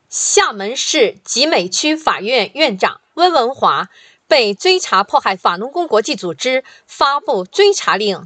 厦门市集美区法院院长温文华被追查迫害法轮功国际组织发布追查令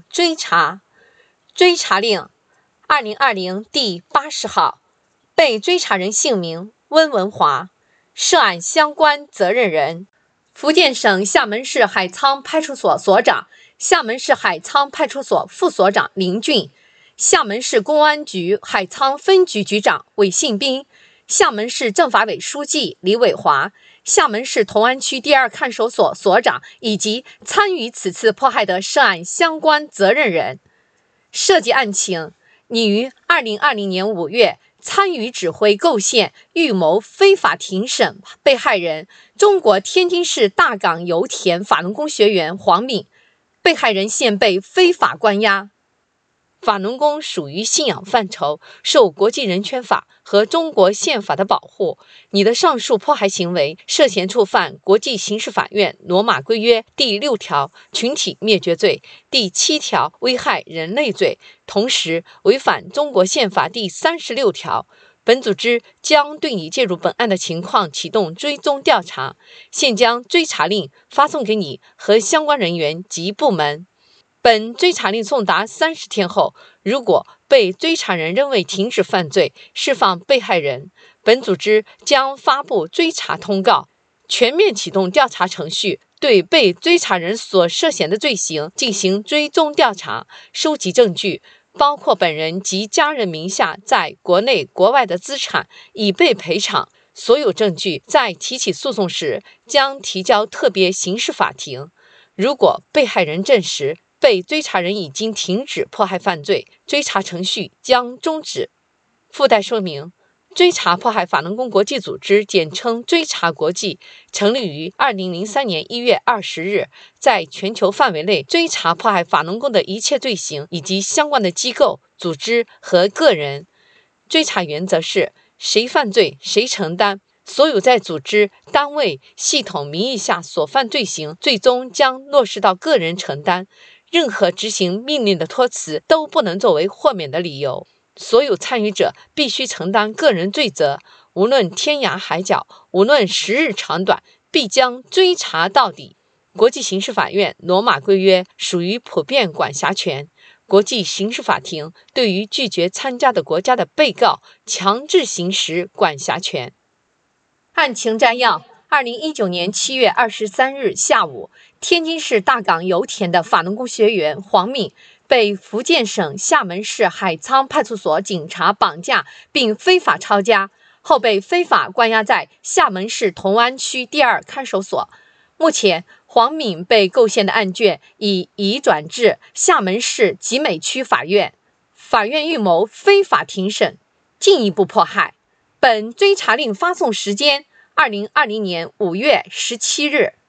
2020第80号，被追查人姓名温文华，涉案相关责任人：福建省厦门市海沧派出所所长、厦门市海沧派出所副所长林俊，厦门市公安局海沧分局局长韦信斌，厦门市政法委书记李伟华，厦门市同安区第2看守所所长以及参与此次迫害的涉案相关责任人。涉及案情，拟于2020年5月参与指挥构陷、预谋非法庭审被害人中国天津市大港油田法轮功学员黄敏，被害人现被非法关押。法轮功属于信仰范畴，受国际人权法和中国宪法的保护。你的上述迫害行为涉嫌触犯国际刑事法院罗马规约第6条群体灭绝罪、第7条危害人类罪，同时违反中国宪法第36条。本组织将对你介入本案的情况启动追踪调查，现将追查令发送给你和相关人员及部门。本追查令送达30天后，如果被追查人仍未停止犯罪，释放被害人，本组织将发布追查通告，全面启动调查程序，对被追查人所涉嫌的罪行进行追踪调查，收集证据，包括本人及家人名下在国内国外的资产已被赔偿。所有证据在提起诉讼时将提交特别刑事法庭。如果被害人证实被追查人已经停止迫害犯罪，追查程序将终止。附带说明：追查迫害法轮功国际组织，简称追查国际，成立于2003年1月20日，在全球范围内追查迫害法轮功的一切罪行以及相关的机构、组织和个人。追查原则是：谁犯罪谁承担。所有在组织、单位、系统名义下所犯罪行，最终将落实到个人承担。任何执行命令的托辞都不能作为豁免的理由。所有参与者必须承担个人罪责，无论天涯海角，无论时日长短，必将追查到底。国际刑事法院罗马规约属于普遍管辖权，国际刑事法庭对于拒绝参加的国家的被告强制行使管辖权。案情摘要：2019年7月23日下午，天津市大港油田的法轮功学员黄敏被福建省厦门市海沧派出所警察绑架并非法抄家，后被非法关押在厦门市同安区第2看守所。目前，黄敏被构陷的案卷已移转至厦门市集美区法院，法院预谋非法庭审，进一步迫害。本追查令发送时间：2020年5月17日。